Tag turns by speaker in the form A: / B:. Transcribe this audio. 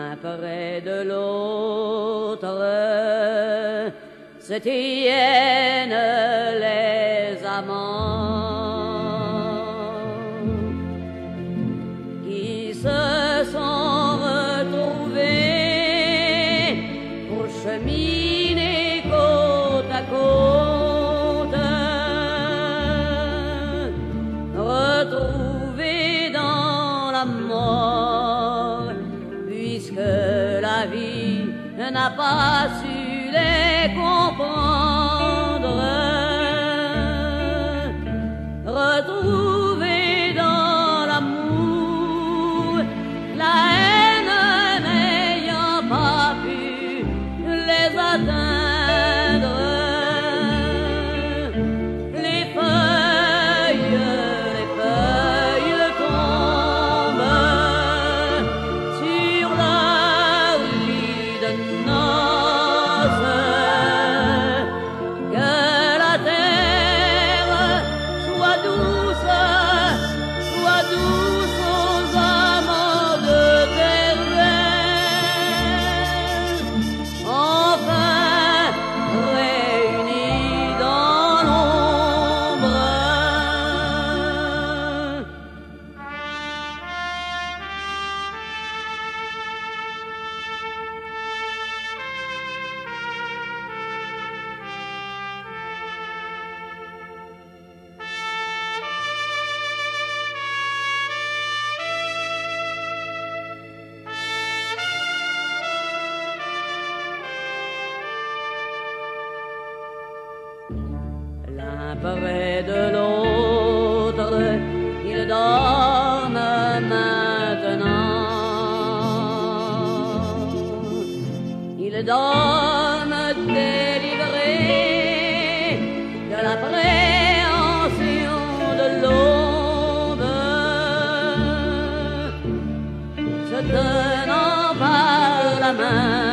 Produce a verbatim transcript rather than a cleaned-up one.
A: l'un près de l'autre, se tiennent les amants qui se sont retrouvés pour cheminer côte à côte, retrouvés dans la mort, puisque la vie n'a pas su les comprendre, retrouvés dans l'amour, la haine n'ayant pas pu les atteindre. Les feuilles, les feuilles tombent sur leur lit de noces. Que la terre soit douce, soit douce aux amants de terre, enfin réunis dans l'ombre. L'un près de l'autre, ils dorment maintenant. Ils dorment délivrés de l'appréhension de l'aube, se tenant par la main.